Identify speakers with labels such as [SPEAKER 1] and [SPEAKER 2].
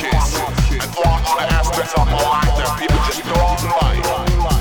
[SPEAKER 1] watches and all other aspects of my life that people just throw on by.